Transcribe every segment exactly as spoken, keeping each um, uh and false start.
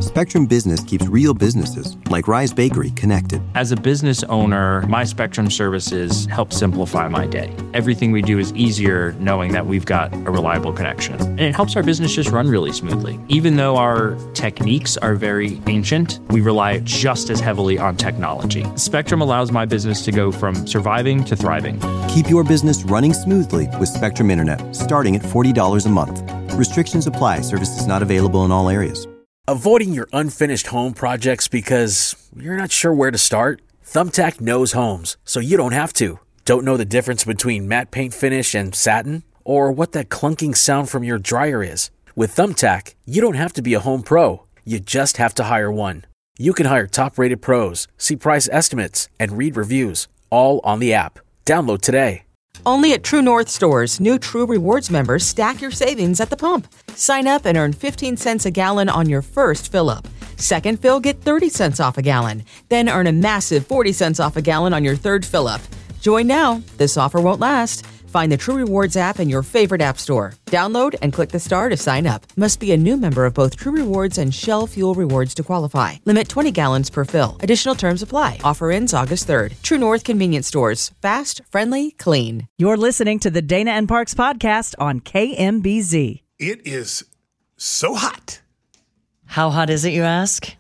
Spectrum Business keeps real businesses, like Rise Bakery, connected. As a business owner, my Spectrum services help simplify my day. Everything we do is easier knowing that we've got a reliable connection. And it helps our business just run really smoothly. Even though our techniques are very ancient, we rely just as heavily on technology. Spectrum allows my business to go from surviving to thriving. Keep your business running smoothly with Spectrum Internet, starting at forty dollars a month. Restrictions apply. Services not available in all areas. Avoiding your unfinished home projects because you're not sure where to start? Thumbtack knows homes, so you don't have to. Don't know the difference between matte paint finish and satin? Or what that clunking sound from your dryer is? With Thumbtack, you don't have to be a home pro. You just have to hire one. You can hire top-rated pros, see price estimates, and read reviews, all on the app. Download today. Only at True North stores, new True Rewards members stack your savings at the pump. Sign up and earn fifteen cents a gallon on your first fill-up. Second fill, get thirty cents off a gallon. Then earn a massive forty cents off a gallon on your third fill-up. Join now. This offer won't last. Find the True Rewards app in your favorite app store. Download and click the star to sign up. Must be a new member of both True Rewards and Shell Fuel Rewards to qualify. Limit twenty gallons per fill. Additional terms apply. Offer ends August third. True North Convenience Stores. Fast, friendly, clean. You're listening to the Dana and Parks podcast on K M B Z. It is so hot. How hot is it, you ask?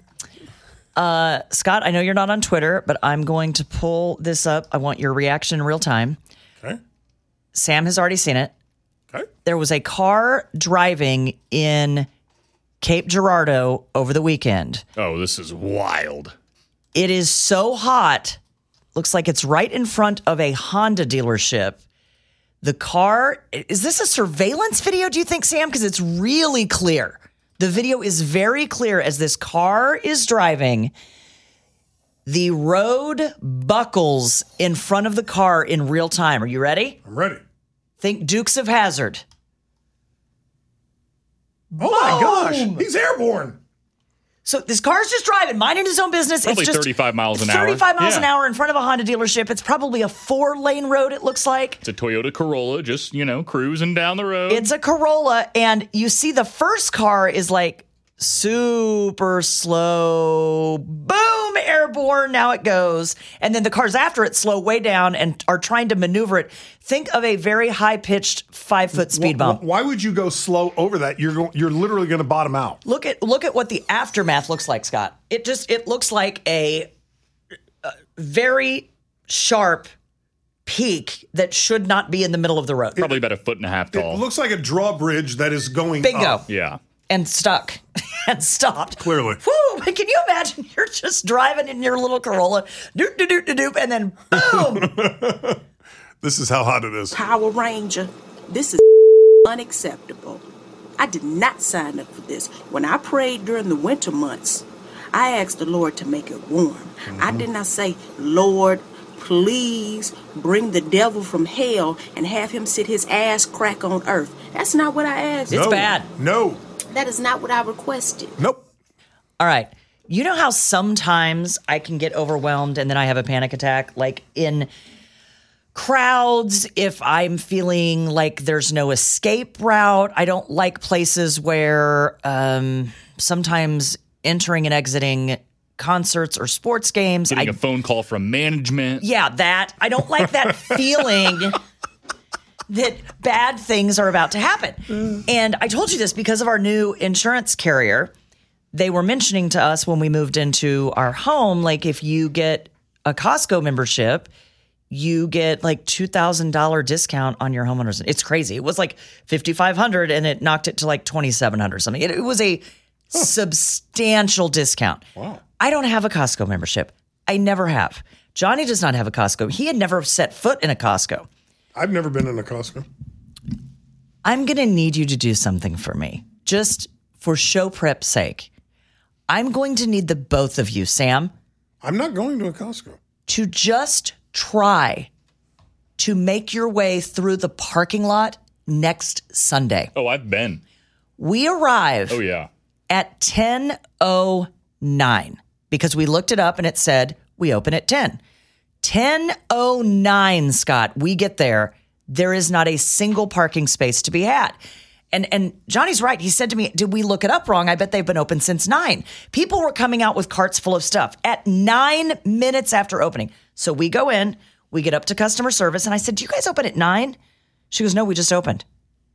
Uh, Scott, I know you're not on Twitter, but I'm going to pull this up. I want your reaction in real time. Okay. Sam has already seen it. Okay. There was a car driving in Cape Girardeau over the weekend. Oh, this is wild. It is so hot. Looks like it's right in front of a Honda dealership. The car, is this a surveillance video, do you think, Sam? Because it's really clear. The video is very clear as this car is driving. The road buckles in front of the car in real time. Are you ready? I'm ready. Think Dukes of Hazzard. Oh my gosh, he's airborne. So this car's just driving, minding his own business. Probably it's just thirty-five miles an hour. thirty-five miles Yeah. an hour in front of a Honda dealership. It's probably a four-lane road, it looks like. It's a Toyota Corolla, just, you know, cruising down the road. It's a Corolla, and you see the first car is like super slow. Boom, airborne, now it goes. And then the cars after it slow way down and are trying to maneuver it. Think of a very high-pitched five-foot speed Why- bump. Why would you go slow over that? You're go, you're literally going to bottom out. Look at look at what the aftermath looks like, Scott. It just it looks like a, a very sharp peak that should not be in the middle of the road. Probably about a foot and a half tall. It looks like a drawbridge that is going Bingo. up. Yeah. And stuck and stopped. Clearly. Woo! But can you imagine you're just driving in your little Corolla, doop, doop, doop, doop, doop, and then boom! This is how hot it is. Power Ranger, this is unacceptable. I did not sign up for this. When I prayed during the winter months, I asked the Lord to make it warm. Mm-hmm. I did not say, Lord, please bring the devil from hell and have him sit his ass crack on earth. That's not what I asked. It's No. bad. No. That is not what I requested. Nope. All right. You know how sometimes I can get overwhelmed and then I have a panic attack? Like in crowds, if I'm feeling like there's no escape route. I don't like places where um, sometimes entering and exiting concerts or sports games. Getting I, a phone call from management. Yeah, that. I don't like that feeling that bad things are about to happen. Mm. And I told you this because of our new insurance carrier. They were mentioning to us when we moved into our home, like if you get a Costco membership, you get like two thousand dollars discount on your homeowners. It's crazy. It was like fifty-five hundred dollars and it knocked it to like twenty-seven hundred dollars or something. It, it was a huh. substantial discount. Wow. I don't have a Costco membership. I never have. Johnny does not have a Costco. He had never set foot in a Costco. I've never been in a Costco. I'm going to need you to do something for me, just for show prep's sake. I'm going to need the both of you, Sam. I'm not going to a Costco. To just try to make your way through the parking lot next Sunday. Oh, I've been. We arrive Oh, yeah. at ten oh nine because we looked it up and it said we open at ten. ten oh nine, Scott, we get there. There is not a single parking space to be had. And and Johnny's right. He said to me, did we look it up wrong? I bet they've been open since nine. People were coming out with carts full of stuff at nine minutes after opening. So we go in, we get up to customer service, and I said, do you guys open at nine? She goes, no, we just opened.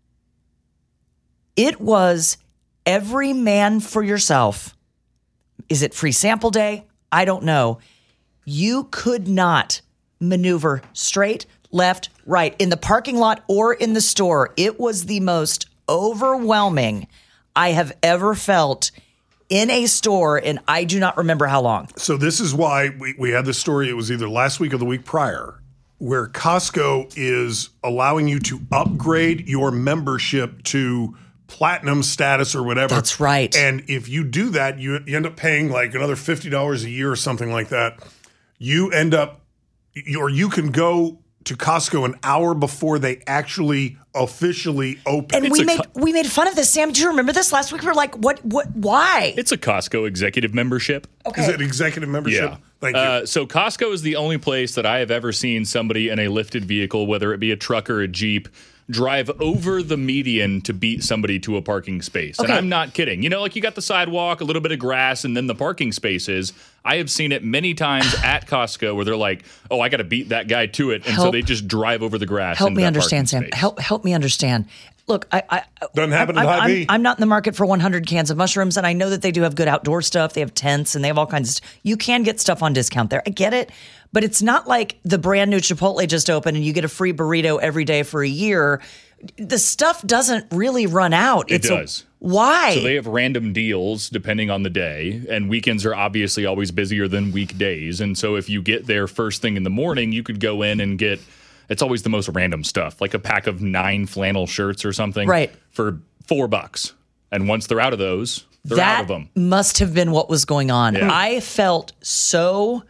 It was every man for yourself. Is it free sample day? I don't know. You could not maneuver straight, left, right in the parking lot or in the store. It was the most overwhelming I have ever felt in a store, and I do not remember how long. So this is why we, we had this story. It was either last week or the week prior, where Costco is allowing you to upgrade your membership to platinum status or whatever. That's right. And if you do that, you, you end up paying like another fifty dollars a year or something like that. You end up, or you can go to Costco an hour before they actually officially open. And It's we a made co- we made fun of this, Sam. Do you remember this last week? We were like, what, what, why? It's a Costco executive membership. Okay. Is it executive membership? Yeah. Thank you. Uh, so Costco is the only place that I have ever seen somebody in a lifted vehicle, whether it be a truck or a Jeep, drive over the median to beat somebody to a parking space. Okay. And I'm not kidding. You know, like you got the sidewalk, a little bit of grass, and then the parking spaces. I have seen it many times at Costco where they're like, oh, I got to beat that guy to it. And so Help- they just drive over the grass. Help into me that understand, parking Sam. space. Help help me understand. Look, I, I Doesn't happen I, in I'm, Hy-Vee. I'm, I'm not in the market for one hundred cans of mushrooms, and I know that they do have good outdoor stuff. They have tents, and they have all kinds of stuff. You can get stuff on discount there. I get it. But it's not like the brand new Chipotle just opened and you get a free burrito every day for a year. The stuff doesn't really run out. It It's a- does. why? So they have random deals depending on the day, and weekends are obviously always busier than weekdays. And so if you get there first thing in the morning, you could go in and get, it's always the most random stuff, like a pack of nine flannel shirts or something, Right. for four bucks. And once they're out of those, they're that out of them. must have been what was going on. Yeah. I felt so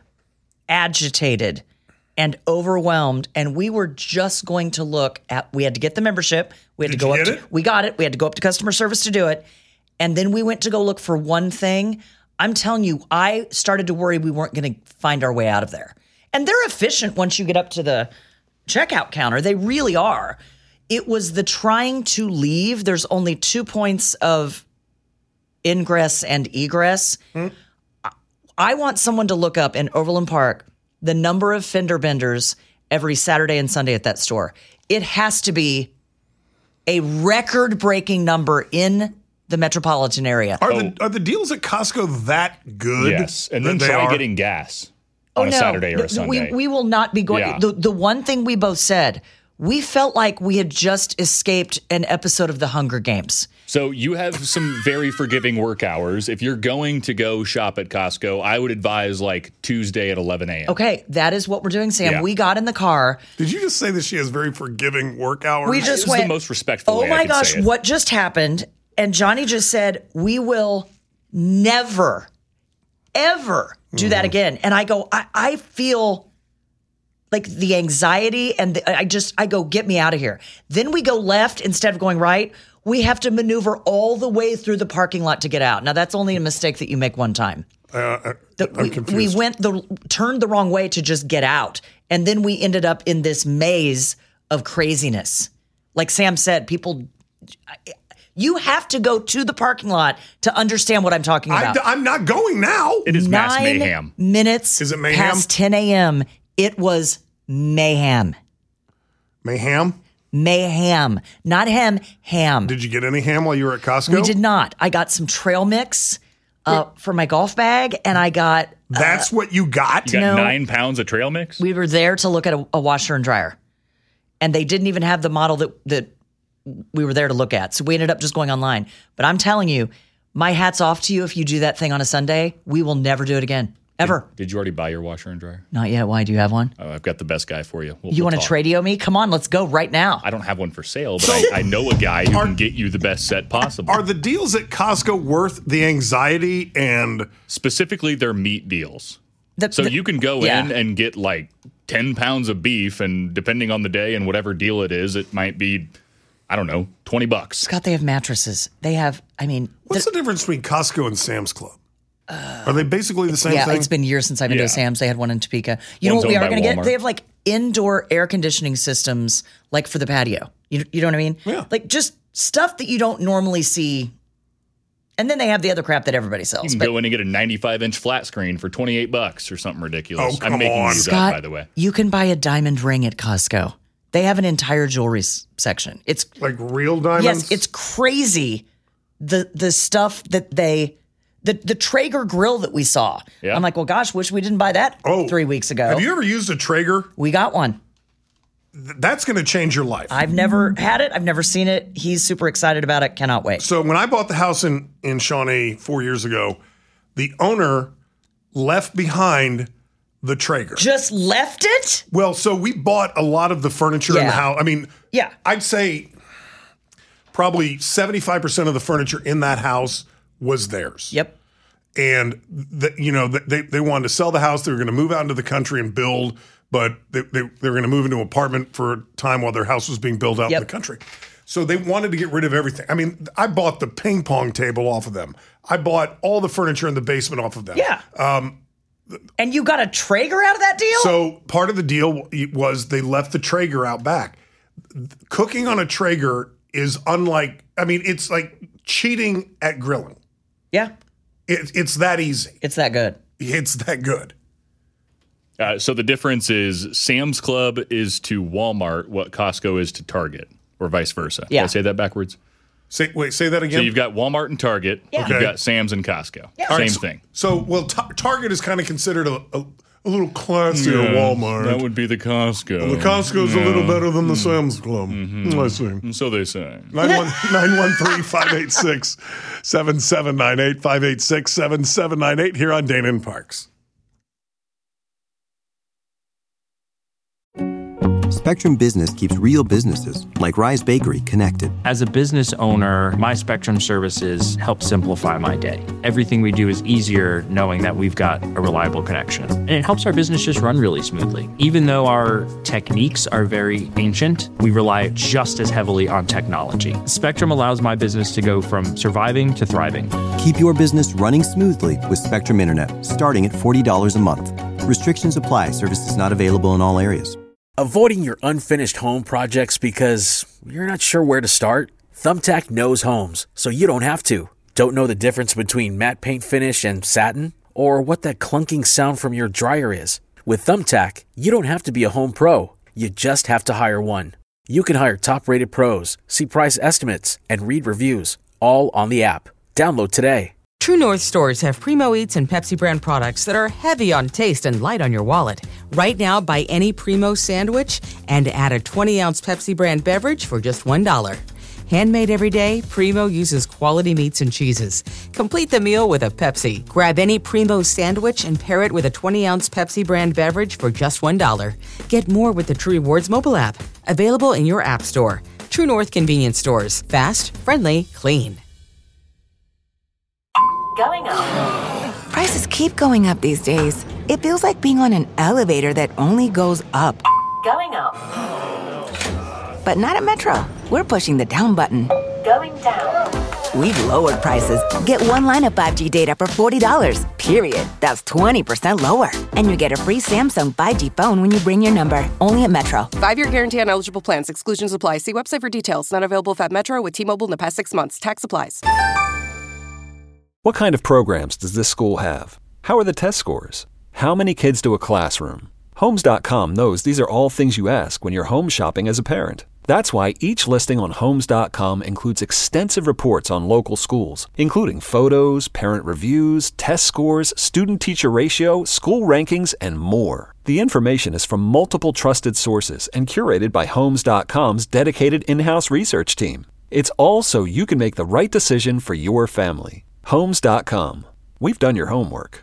agitated and overwhelmed, and we were just going to look at, we had to get the membership. We had Did to go you up get to, it? we got it. We had to go up to customer service to do it. And then we went to go look for one thing. I'm telling you, I started to worry we weren't going to find our way out of there. And they're efficient once you get up to the checkout counter. They really are. It was the trying to leave. There's only two points of ingress and egress. Hmm. I want someone to look up in Overland Park the number of fender benders every Saturday and Sunday at that store. It has to be a record-breaking number in the metropolitan area. Are the are the deals at Costco that good? Yes. And then that they try are? getting gas on a Saturday or a Sunday. We, we will not be going. Yeah. The, the one thing we both said, we felt like we had just escaped an episode of the Hunger Games. So you have some very forgiving work hours. If you're going to go shop at Costco, I would advise like Tuesday at eleven a.m. Okay, that is what we're doing, Sam. Yeah. We got in the car. Did you just say that she has very forgiving work hours? We just It's went, the most respectful oh way I my could gosh, say it. what just happened? And Johnny just said, we will never, ever do Mm-hmm. that again. And I go, I, I feel like the anxiety and the, I just, I go, get me out of here. Then we go left instead of going right. We have to maneuver all the way through the parking lot to get out. Now, that's only a mistake that you make one time. Uh, The- I'm we, confused. we went the turned the wrong way to just get out, and then we ended up in this maze of craziness. Like Sam said, people, you have to go to the parking lot to understand what I'm talking I, about. I'm not going now. It is mass Nine mayhem. minutes Is it mayhem? past ten a.m. It was mayhem, Mayhem? mayhem, not hem, ham. Did you get any ham while you were at Costco? We did not. I got some trail mix uh, for my golf bag, and I got. That's what you got? You got No. nine pounds of trail mix? We were there to look at a, a washer and dryer, and they didn't even have the model that that we were there to look at. So we ended up just going online. But I'm telling you, my hat's off to you if you do that thing on a Sunday. We will never do it again, ever. Did you already buy your washer and dryer? Not yet. Why? Do you have one? Oh, I've got the best guy for you. We'll, You we'll want to talk. tradio me? Come on, let's go right now. I don't have one for sale, but I, I know a guy who Are- can get you the best set possible. Are the deals at Costco worth the anxiety and Specifically, their meat deals. The- So the- you can go yeah. in and get like ten pounds of beef, and depending on the day and whatever deal it is, it might be, I don't know, twenty bucks. Scott, they have mattresses. They have. I mean, what's the difference between Costco and Sam's Club? Are they basically the same yeah, thing? it's been years since I've been to Yeah. a Sam's. They had one in Topeka. You know One's what we owned are by going to get? Walmart. They have like indoor air conditioning systems, like for the patio. You, you know what I mean? Yeah. Like just stuff that you don't normally see. And then they have the other crap that everybody sells. You can but, go in and get a ninety-five inch flat screen for twenty-eight bucks or something ridiculous. Oh, come I'm making on. these Scott, up, by the way. you can buy a diamond ring at Costco. They have an entire jewelry s- section. It's Like real diamonds? yes, it's crazy. The the stuff that they the the Traeger grill that we saw. Yeah. I'm like, well, gosh, wish we didn't buy that Oh, three weeks ago. Have you ever used a Traeger? we got one. Th- That's going to change your life. I've never had it. I've never seen it. He's super excited about it. Cannot wait. So when I bought the house in, in Shawnee four years ago, the owner left behind the Traeger. Just left it? Well, so we bought a lot of the furniture in the Yeah. house. I mean, Yeah. I'd say probably seventy-five percent of the furniture in that house was theirs. Yep. And, the, you know, they, they wanted to sell the house. They were going to move out into the country and build, but they, they, they were going to move into an apartment for a time while their house was being built out Yep. in the country. So they wanted to get rid of everything. I mean, I bought the ping pong table off of them. I bought all the furniture in the basement off of them. Yeah. Um, and you got a Traeger out of that deal? So part of the deal was they left the Traeger out back. Cooking on a Traeger is unlike, I mean, it's like cheating at grilling. yeah. It, it's that easy. It's that good. It's that good. Uh, so the difference is Sam's Club is to Walmart what Costco is to Target, or vice versa. Did Yeah. I say that backwards? Say, wait, say that again. So you've got Walmart and Target. Yeah. You've Okay. got Sam's and Costco. Yeah. Same All right, so- thing. So, well, ta- Target is kind of considered a, a, a little classier Walmart. That would be the Costco. the Costco's a little better than the Sam's Club. I see. And so they say. nine one three, five eight six, seven seven nine eight, five eight six, seven seven nine eight here on Dana and Parks. Spectrum Business keeps real businesses, like Rise Bakery, connected. As a business owner, my Spectrum services help simplify my day. Everything we do is easier knowing that we've got a reliable connection. And it helps our business just run really smoothly. Even though our techniques are very ancient, we rely just as heavily on technology. Spectrum allows my business to go from surviving to thriving. Keep your business running smoothly with Spectrum Internet, starting at forty dollars a month. Restrictions apply. Services not available in all areas. Avoiding your unfinished home projects because you're not sure where to start? Thumbtack knows homes, so you don't have to. Don't know the difference between matte paint finish and satin? Or what that clunking sound from your dryer is? With Thumbtack, you don't have to be a home pro. You just have to hire one. You can hire top-rated pros, see price estimates, and read reviews, all on the app. Download today. True North stores have Primo Eats and Pepsi brand products that are heavy on taste and light on your wallet. Right now, buy any Primo sandwich and add a twenty ounce Pepsi brand beverage for just one dollar. Handmade every day, Primo uses quality meats and cheeses. Complete the meal with a Pepsi. Grab any Primo sandwich and pair it with a twenty ounce Pepsi brand beverage for just one dollar. Get more with the True Rewards mobile app. Available in your app store. True North convenience stores. Fast, friendly, clean. Going up. Prices keep going up these days. It feels like being on an elevator that only goes up. Going up. But not at Metro. We're pushing the down button. Going down. We've lowered prices. Get one line of five G data for forty dollars, period. That's twenty percent lower. And you get a free Samsung five G phone when you bring your number. Only at Metro. Five-year guarantee on eligible plans. Exclusions apply. See website for details. Not available at Metro with T-Mobile in the past six months. Tax applies. What kind of programs does this school have? How are the test scores? How many kids do a classroom? Homes dot com knows these are all things you ask when you're home shopping as a parent. That's why each listing on Homes dot com includes extensive reports on local schools, including photos, parent reviews, test scores, student-teacher ratio, school rankings, and more. The information is from multiple trusted sources and curated by Homes dot com's dedicated in-house research team. It's all so you can make the right decision for your family. Homes dot com. We've done your homework.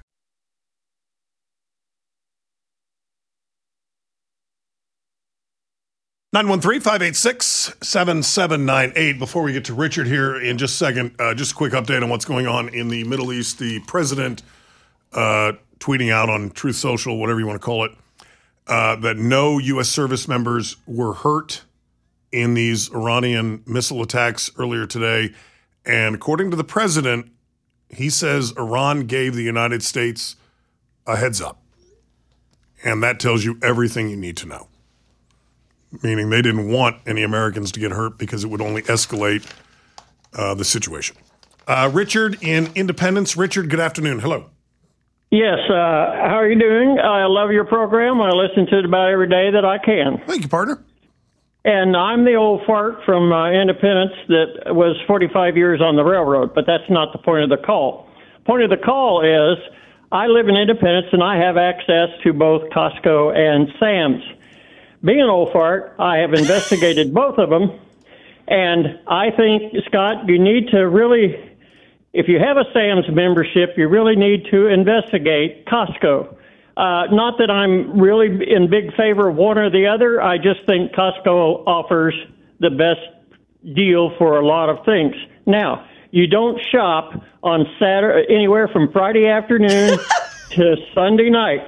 nine one three, five eight six, seven seven nine eight. Before we get to Richard here in just a second, uh, just a quick update on what's going on in the Middle East. The president uh, tweeting out on Truth Social, whatever you want to call it, uh, that no U S service members were hurt in these Iranian missile attacks earlier today. And according to the president, he says Iran gave the United States a heads up. And that tells you everything you need to know. meaning they didn't want any Americans to get hurt because it would only escalate uh, the situation. Uh, Richard in Independence. Richard, good afternoon. Hello. Yes, uh, how are you doing? I love your program. I listen to it about every day that I can. Thank you, partner. And I'm the old fart from uh, Independence that was forty-five years on the railroad, but that's not the point of the call. Point of the call is I live in Independence, and I have access to both Costco and Sam's. Being an old fart, I have investigated both of them, and I think, Scott, you need to really, if you have a Sam's membership, you really need to investigate Costco. Uh, not that I'm really in big favor of one or the other. I just think Costco offers the best deal for a lot of things. Now, you don't shop on Saturday, anywhere from Friday afternoon to Sunday night.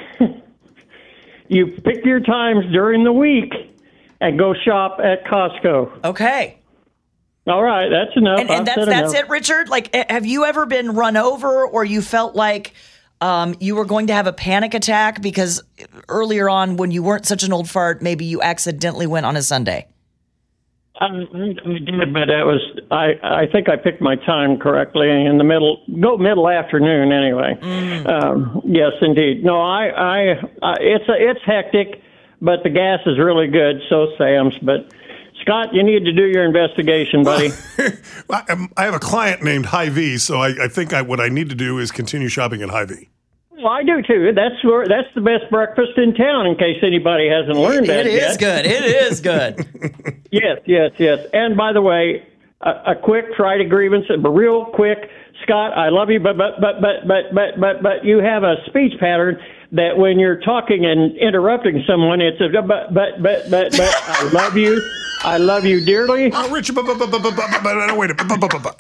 You pick your times during the week and go shop at Costco. Okay. All right, that's enough. And, and that's that's enough. it, Richard? Like, have you ever been run over or you felt like um, you were going to have a panic attack because earlier on when you weren't such an old fart, maybe you accidentally went on a Sunday? I, I did, but that was, I, I think I picked my time correctly in the middle, go middle afternoon anyway. Mm. Um, yes, indeed. No, I, I, I it's a, it's hectic, but the gas is really good, so Sam's, but Scott, you need to do your investigation, buddy. I have a client named Hy-Vee, so I, I think I, what I need to do is continue shopping at Hy-Vee. Well, I do too. That's where, that's the best breakfast in town. In case anybody hasn't learned that yet. It is yet. good. It is good. Yes, yes, yes. And by the way, a, a quick Friday grievance, but real quick, Scott. I love you, but but but but but but but but you have a speech pattern that when you're talking and interrupting someone, it's a but but but but but. I love you. I love you dearly. Oh, Richard, but but but but but but wait a minute. But but but.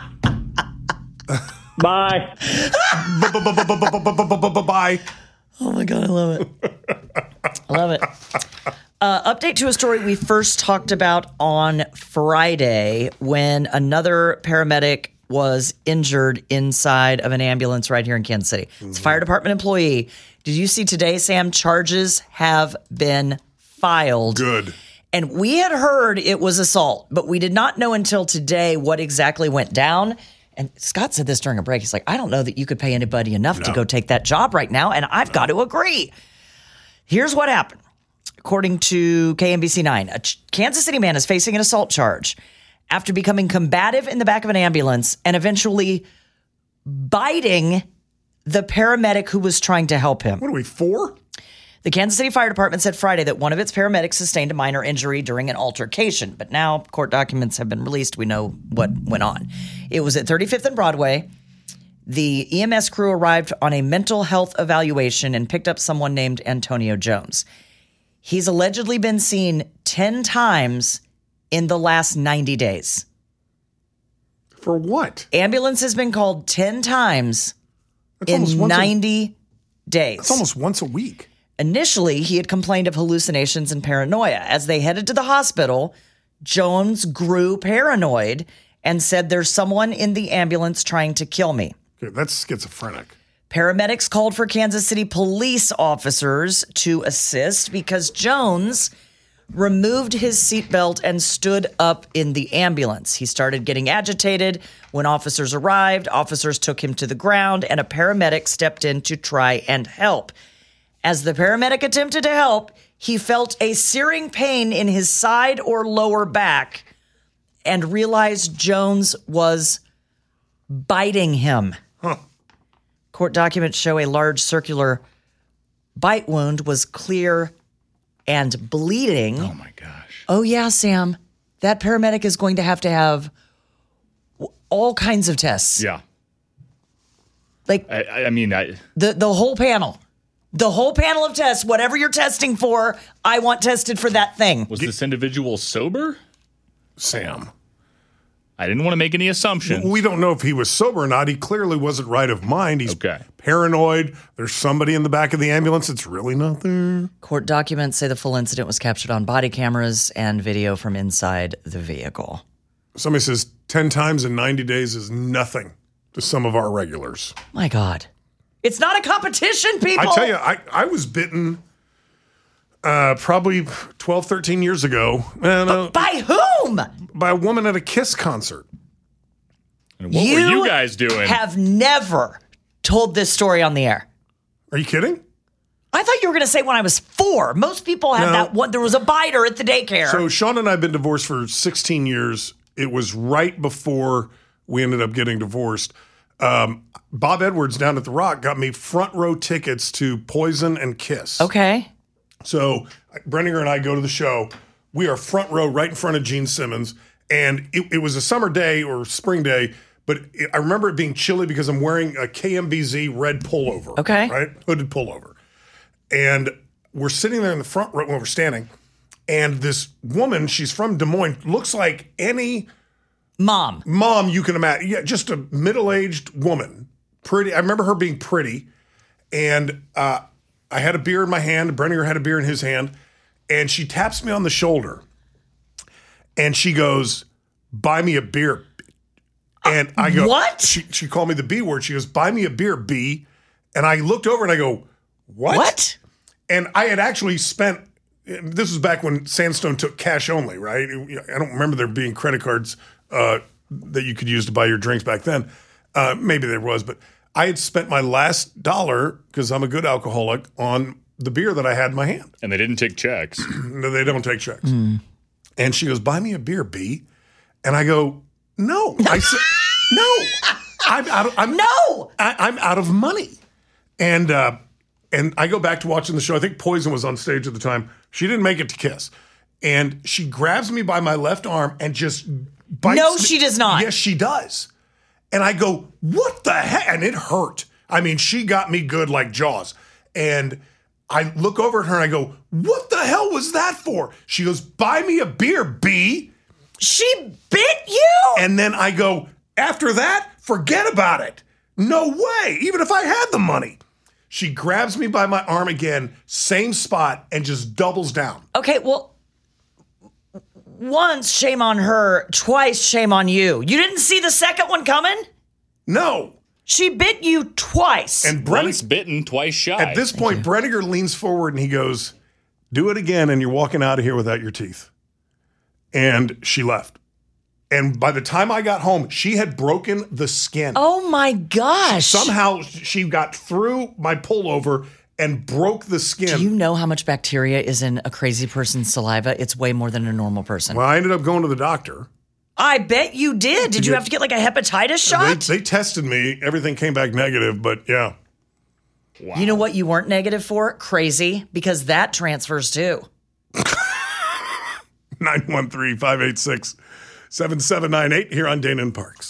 Bye. Bye. Oh, my God. I love it. I love it. Uh, update to a story we first talked about on Friday when another paramedic was injured inside of an ambulance right here in Kansas City. Mm-hmm. It's a fire department employee. Did you see today, Sam? Charges have been filed. Good. And we had heard it was assault, but we did not know until today what exactly went down. And Scott said this during a break. He's like, I don't know that you could pay anybody enough no. to go take that job right now. And I've got to agree. Here's what happened. According to K M B C nine, a Kansas City man is facing an assault charge after becoming combative in the back of an ambulance and eventually biting the paramedic who was trying to help him. What are we, four? The Kansas City Fire Department said Friday that one of its paramedics sustained a minor injury during an altercation. But now court documents have been released. We know what went on. It was at thirty-fifth and Broadway. The E M S crew arrived on a mental health evaluation and picked up someone named Antonio Jones. He's allegedly been seen ten times in the last ninety days. For what? Ambulance has been called ten times that's in ninety a, days. That's almost once a week. Initially, he had complained of hallucinations and paranoia. As they headed to the hospital, Jones grew paranoid and said, there's someone in the ambulance trying to kill me. Okay, that's schizophrenic. Paramedics called for Kansas City police officers to assist because Jones removed his seatbelt and stood up in the ambulance. He started getting agitated. When officers arrived, officers took him to the ground and a paramedic stepped in to try and help. As the paramedic attempted to help, he felt a searing pain in his side or lower back and realized Jones was biting him. Huh. Court documents show a large circular bite wound was clear and bleeding. Oh, my gosh. Oh, yeah, Sam. That paramedic is going to have to have all kinds of tests. Yeah. Like, I, I mean, I... The, the whole panel. The whole panel of tests, whatever you're testing for, I want tested for that thing. Was this individual sober? Sam. I didn't want to make any assumptions. We don't know if he was sober or not. He clearly wasn't right of mind. He's okay. Paranoid. There's somebody in the back of the ambulance that's really not there. Court documents say the full incident was captured on body cameras and video from inside the vehicle. Somebody says ten times in ninety days is nothing to some of our regulars. My God. It's not a competition, people. I tell you, I, I was bitten Uh, probably twelve, thirteen years ago. And, uh, by whom? By a woman at a Kiss concert. And what you were you guys doing? Have never told this story on the air. Are you kidding? I thought you were going to say when I was four. Most people have No. that one. There was a biter at the daycare. So Sean and I have been divorced for sixteen years. It was right before we ended up getting divorced. Um, Bob Edwards down at The Rock got me front row tickets to Poison and Kiss. Okay. So Brenninger and I go to the show. We are front row right in front of Gene Simmons. And it, it was a summer day or spring day, but it, I remember it being chilly because I'm wearing a K M B Z red pullover. Okay. Right? Hooded pullover. And we're sitting there in the front row when we're standing. And this woman, she's from Des Moines, looks like any mom. Mom you can imagine. Yeah, just a middle-aged woman. Pretty. I remember her being pretty. And uh, I had a beer in my hand. Brenninger had a beer in his hand. And she taps me on the shoulder. And she goes, buy me a beer. And I go, what? She, she called me the B word. She goes, buy me a beer, B. And I looked over and I go, what? What? And I had actually spent, this was back when Sandstone took cash only, right? I don't remember there being credit cards uh, that you could use to buy your drinks back then. Uh, maybe there was, but I had spent my last dollar, because I'm a good alcoholic, on the beer that I had in my hand. And they didn't take checks. No, they don't take checks. Mm. And she goes, buy me a beer, B. And I go, no. I said, no. I'm out of, I'm, no. I, I'm out of money. And, uh, And I go back to watching the show. I think Poison was on stage at the time. She didn't make it to Kiss. And she grabs me by my left arm and just bites No, me. she does not. Yes, she does. And I go, what the heck? And it hurt. I mean, she got me good like Jaws. And I look over at her and I go, what the hell was that for? She goes, buy me a beer, B. She bit you? And then I go, after that, forget about it. No way. Even if I had the money. She grabs me by my arm again, same spot, and just doubles down. Okay, well, once, shame on her. Twice, shame on you. You didn't see the second one coming? No. She bit you twice. And Brenn- Once bitten, twice shy. At this point, Brenninger leans forward and he goes, do it again and you're walking out of here without your teeth. And she left. And by the time I got home, she had broken the skin. Oh my gosh. Somehow she got through my pullover and broke the skin. Do you know how much bacteria is in a crazy person's saliva? It's way more than a normal person. Well, I ended up going to the doctor. I bet you did. Did you get- have to get like a hepatitis shot? They, they tested me. Everything came back negative, but yeah. Wow. You know what you weren't negative for? Crazy, because that transfers too. nine one three, five eight six, seven seven nine eight here on Dana and Parks.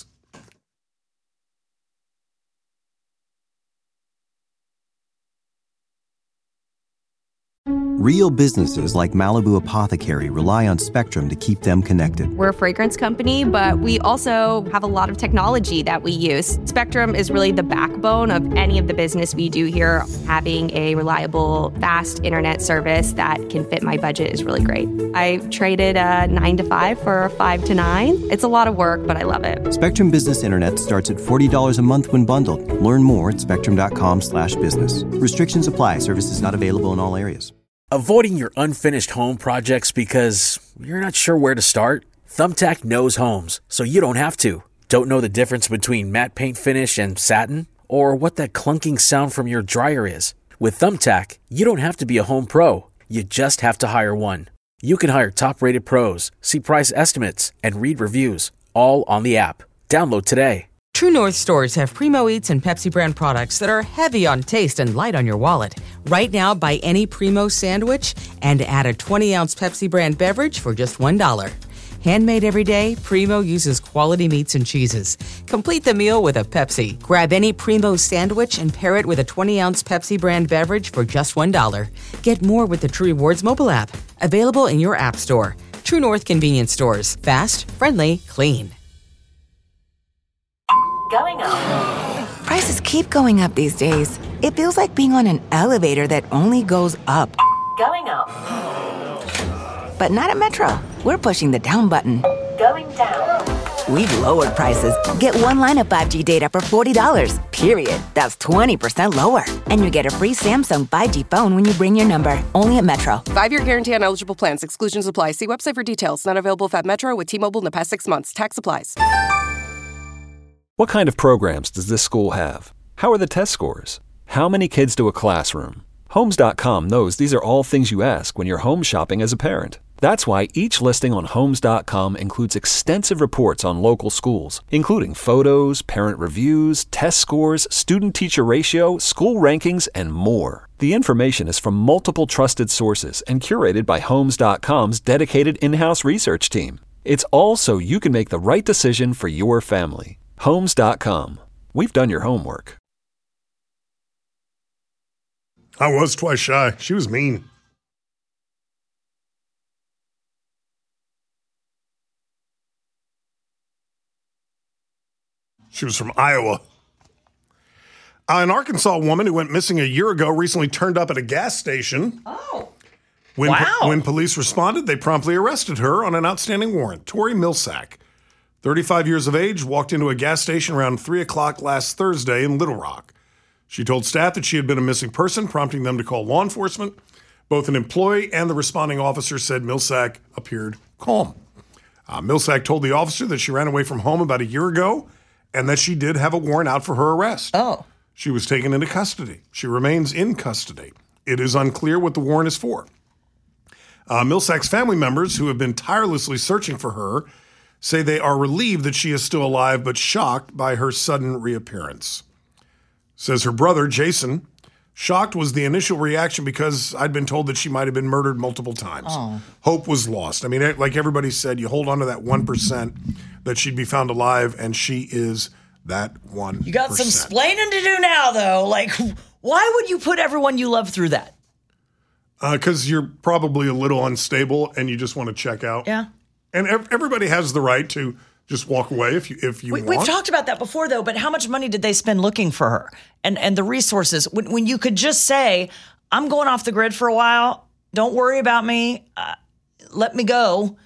Real businesses like Malibu Apothecary rely on Spectrum to keep them connected. We're a fragrance company, but we also have a lot of technology that we use. Spectrum is really the backbone of any of the business we do here. Having a reliable, fast internet service that can fit my budget is really great. I traded a nine to five for a five to nine. It's a lot of work, but I love it. Spectrum Business Internet starts at forty dollars a month when bundled. Learn more at spectrum.com slash business. Restrictions apply. Services not available in all areas. Avoiding your unfinished home projects because you're not sure where to start? Thumbtack knows homes, so you don't have to. Don't know the difference between matte paint finish and satin? Or what that clunking sound from your dryer is? With Thumbtack, you don't have to be a home pro. You just have to hire one. You can hire top-rated pros, see price estimates, and read reviews, all on the app. Download today. True North stores have Primo Eats and Pepsi brand products that are heavy on taste and light on your wallet. Right now, buy any Primo sandwich and add a twenty-ounce Pepsi brand beverage for just one dollar. Handmade every day, Primo uses quality meats and cheeses. Complete the meal with a Pepsi. Grab any Primo sandwich and pair it with a twenty-ounce Pepsi brand beverage for just one dollar. Get more with the True Rewards mobile app. Available in your app store. True North convenience stores. Fast, friendly, clean. Going up. Prices keep going up these days. It feels like being on an elevator that only goes up. Going up. But not at Metro. We're pushing the down button. Going down. We've lowered prices. Get one line of five G data for forty dollars, period. That's twenty percent lower. And you get a free Samsung five G phone when you bring your number. Only at Metro. Five-year guarantee on eligible plans. Exclusions apply. See website for details. Not available if at Metro with T-Mobile in the past six months. Tax applies. What kind of programs does this school have? How are the test scores? How many kids do a classroom? Homes dot com knows these are all things you ask when you're home shopping as a parent. That's why each listing on Homes dot com includes extensive reports on local schools, including photos, parent reviews, test scores, student-teacher ratio, school rankings, and more. The information is from multiple trusted sources and curated by Homes dot com's dedicated in-house research team. It's all so you can make the right decision for your family. Homes dot com. We've done your homework. I was twice shy. She was mean. She was from Iowa. Uh, an Arkansas woman who went missing a year ago recently turned up at a gas station. Oh. When, wow. When police responded, they promptly arrested her on an outstanding warrant. Tori Millsack, thirty-five years of age, walked into a gas station around three o'clock last Thursday in Little Rock. She told staff that she had been a missing person, prompting them to call law enforcement. Both an employee and the responding officer said Millsack appeared calm. Uh, Millsack told the officer that she ran away from home about a year ago and that she did have a warrant out for her arrest. Oh. She was taken into custody. She remains in custody. It is unclear what the warrant is for. Uh, Millsack's family members, who have been tirelessly searching for her, say they are relieved that she is still alive, but shocked by her sudden reappearance. Says her brother, Jason, shocked was the initial reaction because I'd been told that she might have been murdered multiple times. Oh. Hope was lost. I mean, like everybody said, you hold on to that one percent that she'd be found alive, and she is that one percent. You got some splaining to do now, though. Like, why would you put everyone you love through that? Because uh, you're probably a little unstable and you just want to check out. Yeah. And ev- everybody has the right to just walk away if you if you we, want. We've talked about that before, though, but how much money did they spend looking for her? And and the resources, when, when you could just say, I'm going off the grid for a while, don't worry about me, uh, let me go.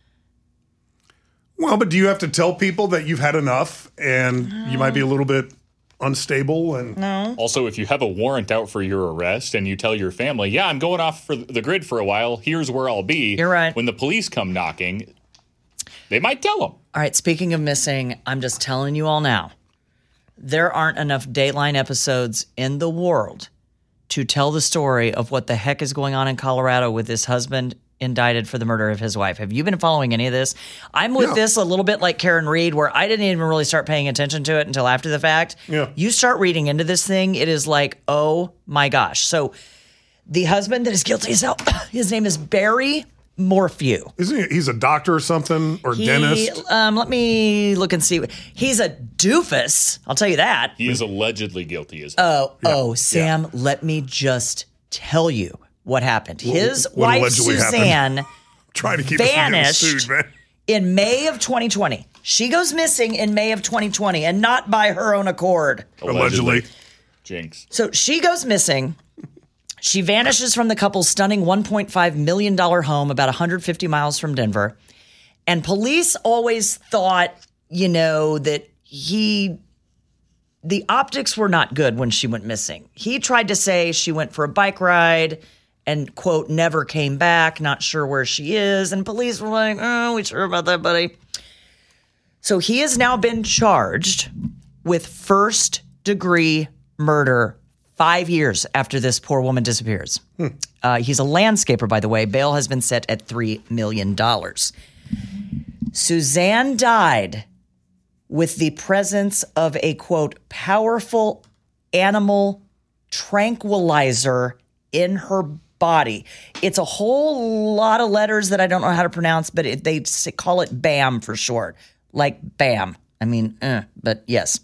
Well, but do you have to tell people that you've had enough and no. you might be a little bit unstable? And no. Also, if you have a warrant out for your arrest and you tell your family, yeah, I'm going off for the grid for a while, here's where I'll be. You're right. When the police come knocking, they might tell them. All right, speaking of missing, I'm just telling you all now, there aren't enough Dateline episodes in the world to tell the story of what the heck is going on in Colorado with this husband indicted for the murder of his wife. Have you been following any of this? I'm with yeah. this a little bit like Karen Reed, where I didn't even really start paying attention to it until after the fact. Yeah. You start reading into this thing, it is like, oh my gosh. So the husband that is guilty as hell, his name is Barry Morphew. Isn't he? He's a doctor or something, or he, dentist? Um, let me look and see. He's a doofus. I'll tell you that. He is allegedly guilty as hell. Oh, yeah. oh, Sam, yeah. let me just tell you what happened. His what, what wife, Suzanne, Try to keep vanished sued, man. in May of twenty twenty. She goes missing in May of twenty twenty, and not by her own accord. Allegedly. Allegedly. Jinx. So she goes missing. She vanishes from the couple's stunning one point five million dollars home about one hundred fifty miles from Denver. And police always thought, you know, that he, the optics were not good when she went missing. He tried to say she went for a bike ride and, quote, never came back, not sure where she is. And police were like, oh, we sure about that, buddy? So he has now been charged with first degree murder five years after this poor woman disappears. Hmm. Uh, he's a landscaper, by the way. Bail has been set at three million dollars. Suzanne died with the presence of a, quote, powerful animal tranquilizer in her body. It's a whole lot of letters that I don't know how to pronounce, but it, they call it BAM for short. Like BAM. I mean, uh, but yes.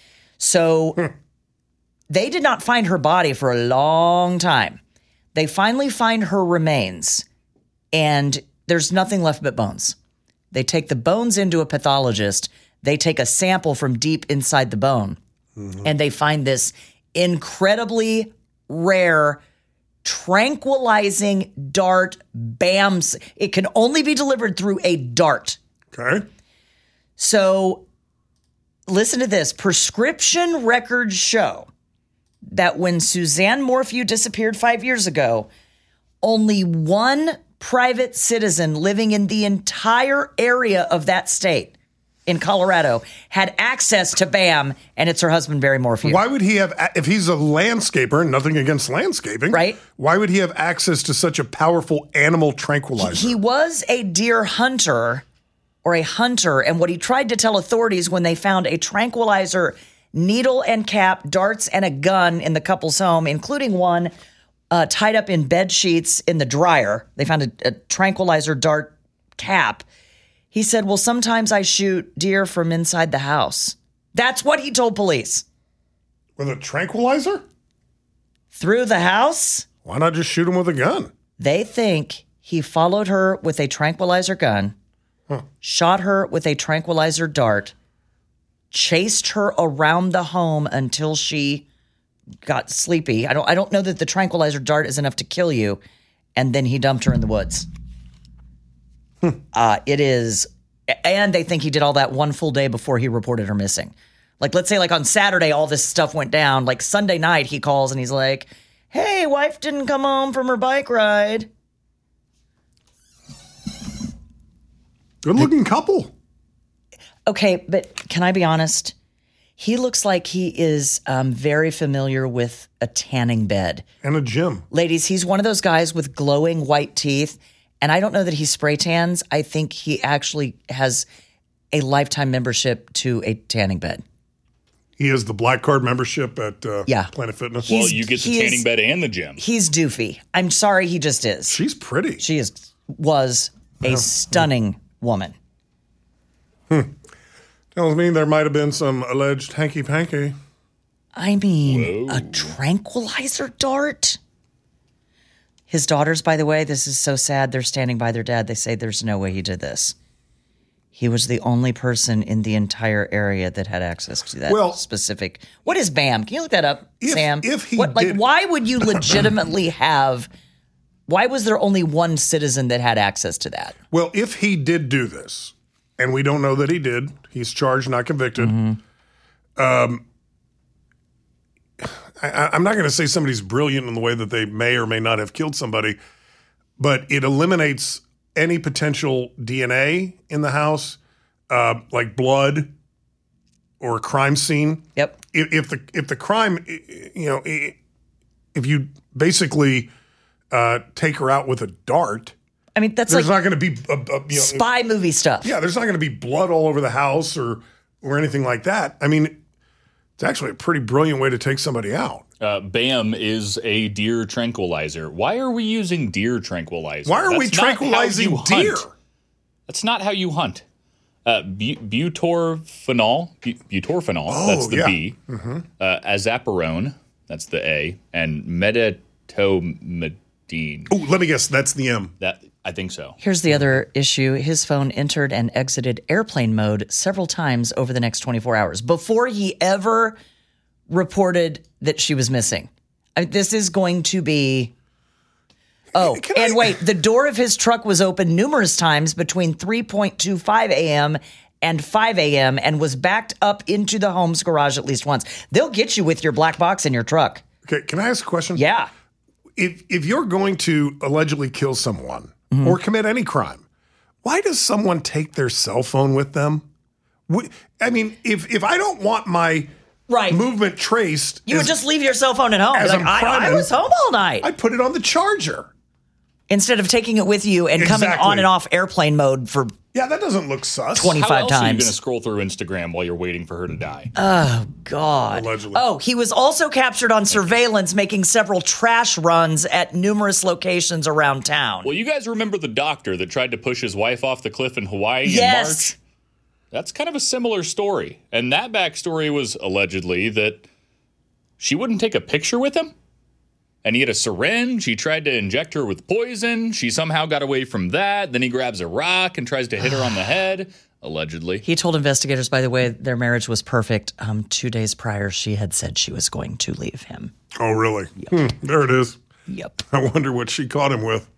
So they did not find her body for a long time. They finally find her remains, and there's nothing left but bones. They take the bones into a pathologist. They take a sample from deep inside the bone, mm-hmm. and they find this incredibly rare, tranquilizing dart BAM. It can only be delivered through a dart. Okay. So listen to this. Prescription records show that when Suzanne Morphew disappeared five years ago, only one private citizen living in the entire area of that state in Colorado had access to BAM, and it's her husband, Barry Morphew. Why would he have, if he's a landscaper, nothing against landscaping, right? Why would he have access to such a powerful animal tranquilizer? He, he was a deer hunter or a hunter, and what he tried to tell authorities when they found a tranquilizer needle and cap, darts, and a gun in the couple's home, including one uh, tied up in bed sheets in the dryer. They found a, a tranquilizer dart cap. He said, well, sometimes I shoot deer from inside the house. That's what he told police. With a tranquilizer? Through the house? Why not just shoot him with a gun? They think he followed her with a tranquilizer gun, huh. shot her with a tranquilizer dart, chased her around the home until she got sleepy. I don't I don't know that the tranquilizer dart is enough to kill you, and then he dumped her in the woods. Hmm. Uh, it is, and they think he did all that one full day before he reported her missing. Like, let's say like on Saturday, all this stuff went down. Like Sunday night, he calls and he's like, hey, wife didn't come home from her bike ride. Good looking couple. Okay, but can I be honest? He looks like he is um, very familiar with a tanning bed. And a gym. Ladies, he's one of those guys with glowing white teeth. And I don't know that he spray tans. I think he actually has a lifetime membership to a tanning bed. He has the black card membership at uh, yeah. Planet Fitness. Well, you get the tanning is, bed and the gym. He's doofy. I'm sorry, he just is. She's pretty. She is was a yeah. stunning woman. Hmm. Tells me there might have been some alleged hanky-panky. I mean, Whoa. a tranquilizer dart? His daughters, by the way, this is so sad. They're standing by their dad. They say there's no way he did this. He was the only person in the entire area that had access to that well, specific. What is BAM? Can you look that up, if, Sam? If he what, did, like, why would you legitimately have? Why was there only one citizen that had access to that? Well, if he did do this, and we don't know that he did, he's charged, not convicted. Mm-hmm. Um, I, I'm not going to say somebody's brilliant in the way that they may or may not have killed somebody, but it eliminates any potential D N A in the house, uh, like blood or a crime scene. Yep. If, if the if the crime, you know, if you basically uh, take her out with a dart, I mean, that's there's like not going to be a, a, you know, spy movie stuff. Yeah, there's not going to be blood all over the house or or anything like that. I mean, it's actually a pretty brilliant way to take somebody out. Uh, BAM is a deer tranquilizer. Why are we using deer tranquilizer? Why are That's we tranquilizing deer? Hunt. That's not how you hunt. Uh, bu- butorphanol, bu- butorphanol, oh, that's the yeah. B. Mm-hmm. Uh, azaparone, that's the A. And medetomidine. Oh, let me guess, that's the M. That I think so. Here's the other issue. His phone entered and exited airplane mode several times over the next twenty-four hours before he ever reported that she was missing. I mean, this is going to be... Oh, Can and I... wait, the door of his truck was open numerous times between three twenty-five a.m. and five a.m. and was backed up into the home's garage at least once. They'll get you with your black box in your truck. Okay, can I ask a question? Yeah. If if you're going to allegedly kill someone mm-hmm. or commit any crime, why does someone take their cell phone with them? I mean, if if I don't want my... Right. movement traced. You as, would just leave your cell phone at home. Like, I, I was home all night. I'd put it on the charger. Instead of taking it with you and exactly. coming on and off airplane mode for yeah, that doesn't look sus. twenty-five How else times. Are you going to scroll through Instagram while you're waiting for her to die? Oh, God. Allegedly. Oh, he was also captured on surveillance making several trash runs at numerous locations around town. Well, you guys remember the doctor that tried to push his wife off the cliff in Hawaii yes. in March? That's kind of a similar story. And that backstory was allegedly that she wouldn't take a picture with him. And he had a syringe. He tried to inject her with poison. She somehow got away from that. Then he grabs a rock and tries to hit her on the head, allegedly. He told investigators, by the way, their marriage was perfect. Um, two days prior, she had said she was going to leave him. Oh, really? Yep. Hmm, there it is. Yep. I wonder what she caught him with.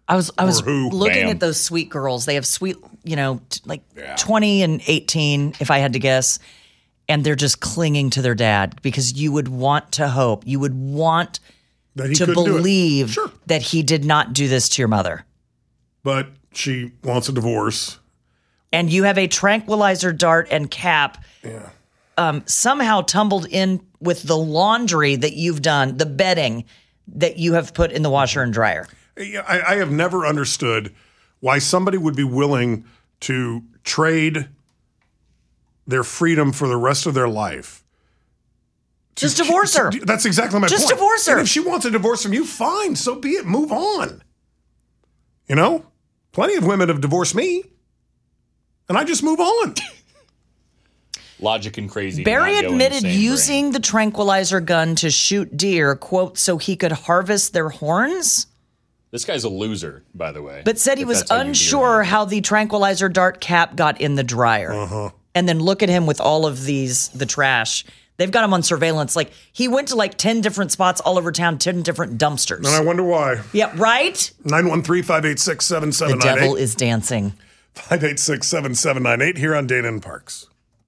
I was I was Or who? looking Bam. at those sweet girls. They have sweet, you know, t- like twenty and eighteen, if I had to guess. And they're just clinging to their dad because you would want to hope, you would want That he to couldn't do it. believe Sure. that he did not do this to your mother. But she wants a divorce. And you have a tranquilizer dart and cap Yeah. um, somehow tumbled in with the laundry that you've done, the bedding that you have put in the washer and dryer. Yeah, I, I have never understood why somebody would be willing to trade their freedom for the rest of their life. Just divorce her. That's exactly my Just point. divorce her. And if she wants a divorce from you, fine. So be it. Move on. You know, plenty of women have divorced me, and I just move on. Logic and crazy. Barry not go in the admitted same using brain. the tranquilizer gun to shoot deer, quote, so he could harvest their horns, This guy's a loser, by the way. but said he if was that's how you view unsure how the tranquilizer dart cap got in the dryer. Uh-huh. And then look at him with all of these, the trash. They've got him on surveillance. Like, he went to like ten different spots all over town, ten different dumpsters. And I wonder why. Yeah, right? nine one three, five eight six, seven The seven nine eight. devil is dancing. five eight six, seven seven nine eight here on Dana and Parks.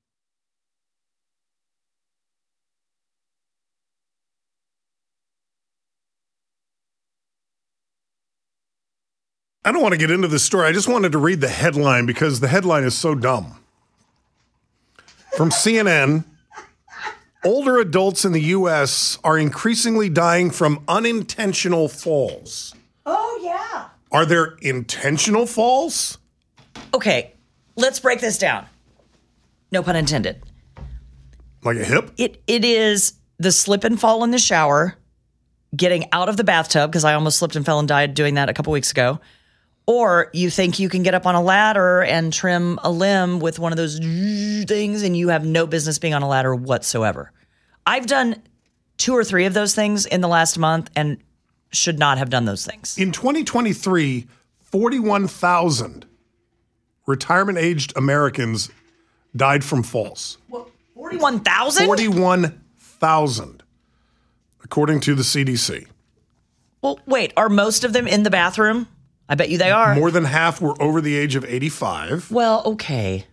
I don't want to get into this story. I just wanted to read the headline because the headline is so dumb. From C N N, older adults in the U S are increasingly dying from unintentional falls. Oh, yeah. Are there intentional falls? Okay, let's break this down. No pun intended. Like a hip? It It is the slip and fall in the shower, getting out of the bathtub, because I almost slipped and fell and died doing that a couple weeks ago. Or you think you can get up on a ladder and trim a limb with one of those things and you have no business being on a ladder whatsoever. I've done two or three of those things in the last month and should not have done those things. In twenty twenty-three, forty-one thousand retirement-aged Americans died from falls. forty-one thousand? forty-one thousand, according to the C D C. Well, wait, are most of them in the bathroom? I bet you they are. More than half were over the age of eighty-five. Well, okay.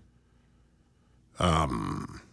Um,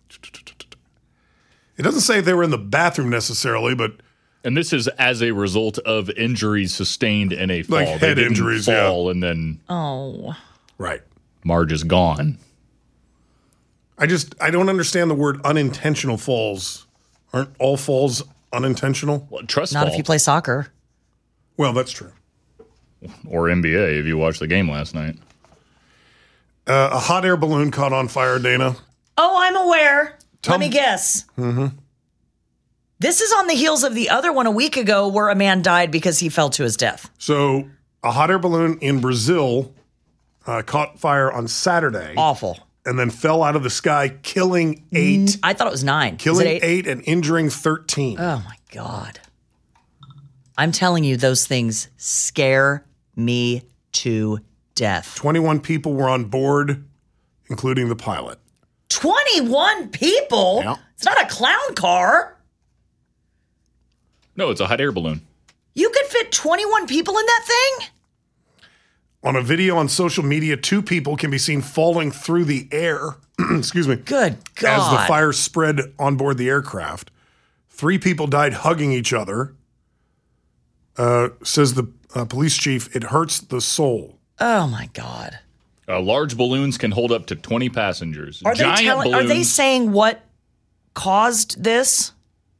it doesn't say they were in the bathroom necessarily, but And this is as a result of injuries sustained in a fall. Like They head didn't injuries, fall yeah. and then Oh. right. Marge is gone. I just I don't understand the word unintentional falls. Aren't all falls unintentional? Well, trust Not fall. if you play soccer. Well, that's true. Or N B A if you watched the game last night. Uh, a hot air balloon caught on fire, Dana. Oh, I'm aware. Tell Let me me- guess. Mm-hmm. This is on the heels of the other one a week ago where a man died because he fell to his death. So a hot air balloon in Brazil uh, caught fire on Saturday. Awful. And then fell out of the sky, killing eight. Mm, I thought it was nine. Is Killing it eight? and injuring thirteen. Oh, my God. I'm telling you, those things scare me to death. twenty-one people were on board, including the pilot. twenty-one people? Yeah. It's not a clown car. No, it's a hot air balloon. You could fit twenty-one people in that thing? On a video on social media, two people can be seen falling through the air. Excuse me. Good God. As the fire spread on board the aircraft. Three people died hugging each other. Uh, says the uh, police chief, it hurts the soul. Oh, my God. Uh, large balloons can hold up to twenty passengers. Are Giant they telling? balloons, Are they saying what caused this?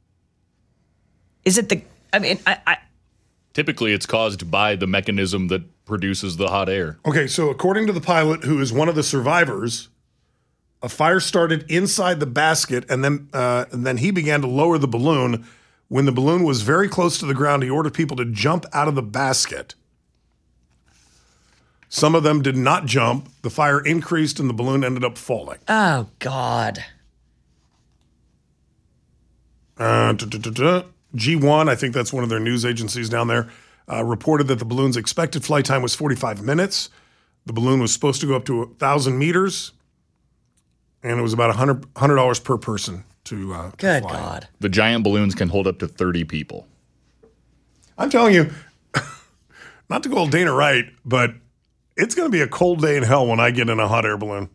Is it the? I mean, I, I typically it's caused by the mechanism that produces the hot air. Okay, so according to the pilot, who is one of the survivors, a fire started inside the basket, and then uh, and then he began to lower the balloon. When the balloon was very close to the ground, he ordered people to jump out of the basket. Some of them did not jump. The fire increased, and the balloon ended up falling. oh God. Uh, duh, duh, duh, duh. G one, I think that's one of their news agencies down there, uh, reported that the balloon's expected flight time was forty-five minutes. The balloon was supposed to go up to one thousand meters, and it was about one hundred dollars one hundred dollars per person to, uh, to Good fly. God. The giant balloons can hold up to thirty people. I'm telling you, not to go all Dana Wright, but it's going to be a cold day in hell when I get in a hot air balloon.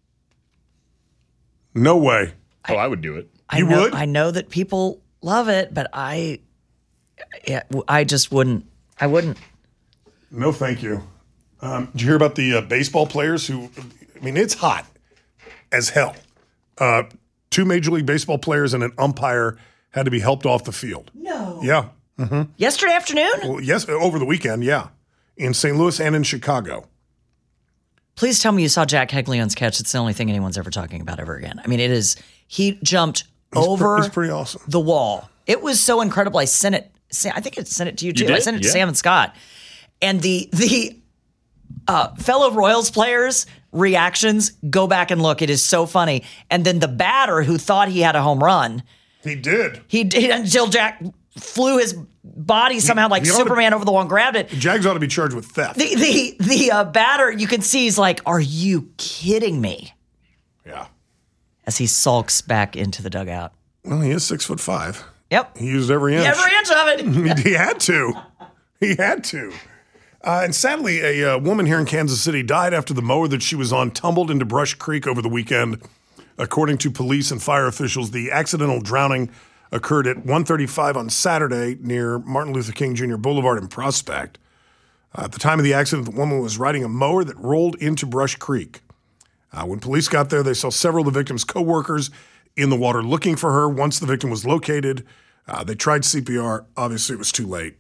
No way. Oh, I would do it. I You know, would? I know that people love it, but I, yeah, I just wouldn't. I wouldn't. No, thank you. Um, did you hear about the uh, baseball players who, I mean, it's hot as hell. Uh, two Major League Baseball players and an umpire had to be helped off the field. No. Yeah. Mm-hmm. Yesterday afternoon? Well, yes, over the weekend, yeah. In Saint Louis and in Chicago. Please tell me you saw Jack Heglion's catch. It's the only thing anyone's ever talking about ever again. I mean, it is, he jumped He's over pre- he's pretty awesome. the wall. It was so incredible. I sent it, I think I sent it to you too. You did? I sent it to Yeah. Sam and Scott. And the, the uh, fellow Royals players' reactions, go back and look. It is so funny. And then the batter who thought he had a home run. He did. He did until Jack flew his body somehow like he ought to- Superman over the wall and grabbed it. Jags ought to be charged with theft. The the the uh, batter, you can see he's like, "Are you kidding me?" Yeah. As he sulks back into the dugout. Well, he is six foot five. Yep. He used every inch. Every inch of it. he had to. He had to. Uh, and sadly, a uh, woman here in Kansas City died after the mower that she was on tumbled into Brush Creek over the weekend. According to police and fire officials, the accidental drowning occurred at one thirty-five on Saturday near Martin Luther King Junior Boulevard in Prospect. Uh, at the time of the accident, the woman was riding a mower that rolled into Brush Creek. Uh, when police got there, they saw several of the victim's co-workers in the water looking for her. Once the victim was located, uh, they tried C P R. Obviously, it was too late.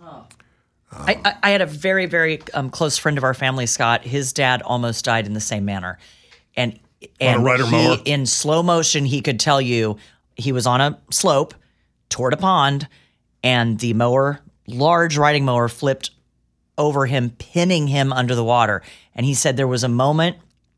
I, I, I had a very, very um, close friend of our family, Scott. His dad almost died in the same manner. And, and On a rider he, mower? in slow motion, he could tell you he was on a slope toward a pond, and the mower, large riding mower, flipped over him, pinning him under the water. And he said there was a moment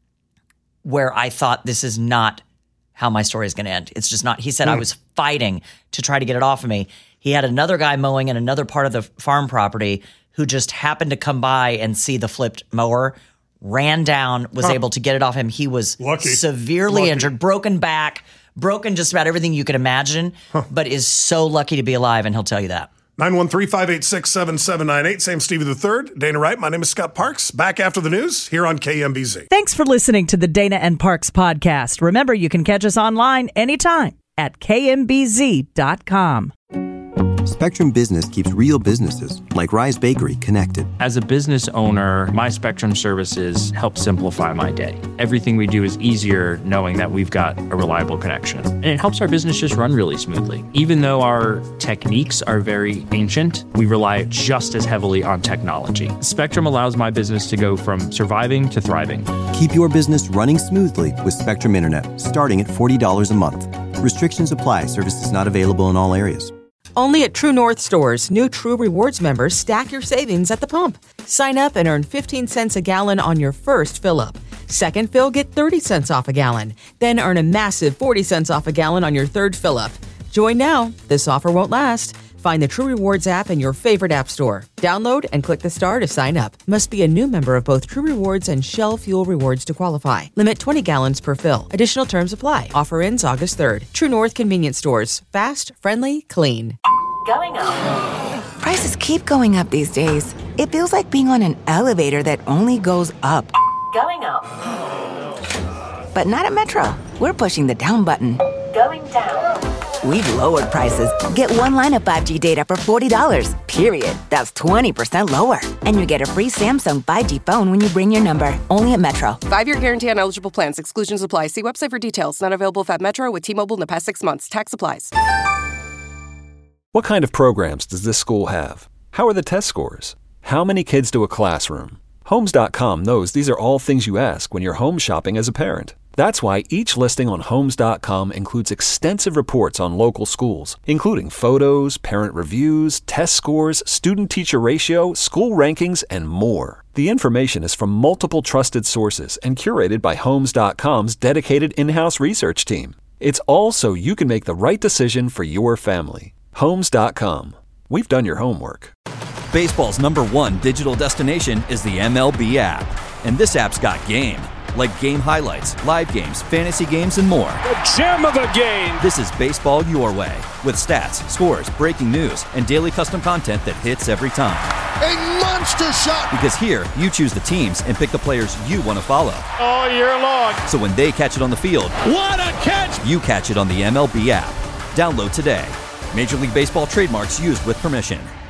where I thought, this is not how my story is going to end. It's just not. He said, I was fighting to try to get it off of me. He had another guy mowing in another part of the farm property who just happened to come by and see the flipped mower, ran down, was Huh. able to get it off him. He was Lucky. severely Lucky. injured, broken back, broken just about everything you could imagine, but is so lucky to be alive, and he'll tell you that. nine one three, five eight six, seven seven nine eight. Same Stevie the Third. Dana Wright. My name is Scott Parks. Back after the news here on K M B Z. Thanks for listening to the Dana and Parks podcast. Remember, you can catch us online anytime at K M B Z dot com. Spectrum Business keeps real businesses, like Rise Bakery, connected. As a business owner, my Spectrum services help simplify my day. Everything we do is easier knowing that we've got a reliable connection. And it helps our business just run really smoothly. Even though our techniques are very ancient, we rely just as heavily on technology. Spectrum allows my business to go from surviving to thriving. Keep your business running smoothly with Spectrum Internet, starting at forty dollars a month. Restrictions apply. Services not available in all areas. Only at True North stores, new True Rewards members stack your savings at the pump. Sign up and earn fifteen cents a gallon on your first fill-up. Second fill, get thirty cents off a gallon. Then earn a massive forty cents off a gallon on your third fill-up. Join now. This offer won't last. Find the True Rewards app in your favorite app store. Download and click the star to sign up. Must be a new member of both True Rewards and Shell Fuel Rewards to qualify. Limit twenty gallons per fill. Additional terms apply. Offer ends August third. True North Convenience Stores. Fast, friendly, clean. Going up. Prices keep going up these days. It feels like being on an elevator that only goes up. Going up. But not at Metro. We're pushing the down button. Going down. We've lowered prices. Get one line of five G data for forty dollars, period. That's twenty percent lower. And you get a free Samsung five G phone when you bring your number. Only at Metro. Five-year guarantee on eligible plans. Exclusions apply. See website for details. Not available if at Metro with T-Mobile in the past six months. Tax applies. What kind of programs does this school have? How are the test scores? How many kids do a classroom? Homes dot com knows these are all things you ask when you're home shopping as a parent. That's why each listing on Homes dot com includes extensive reports on local schools, including photos, parent reviews, test scores, student-teacher ratio, school rankings, and more. The information is from multiple trusted sources and curated by Homes dot com's dedicated in-house research team. It's all so you can make the right decision for your family. Homes dot com. We've done your homework. Baseball's number one digital destination is the M L B app. And this app's got game. Like game highlights, live games, fantasy games, and more. The gem of the game! This is baseball your way. With stats, scores, breaking news, and daily custom content that hits every time. A monster shot. Because here, you choose the teams and pick the players you want to follow. All year long. So when they catch it on the field, what a catch! You catch it on the M L B app. Download today. Major League Baseball trademarks used with permission.